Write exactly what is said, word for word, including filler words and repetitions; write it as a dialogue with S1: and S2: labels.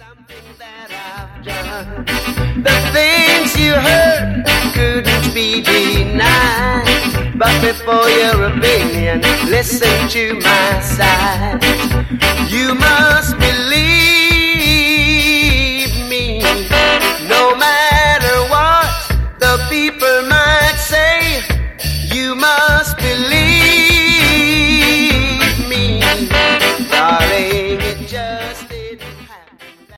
S1: The things you heard couldn't be denied, but before your opinion, listen to my side. You must believe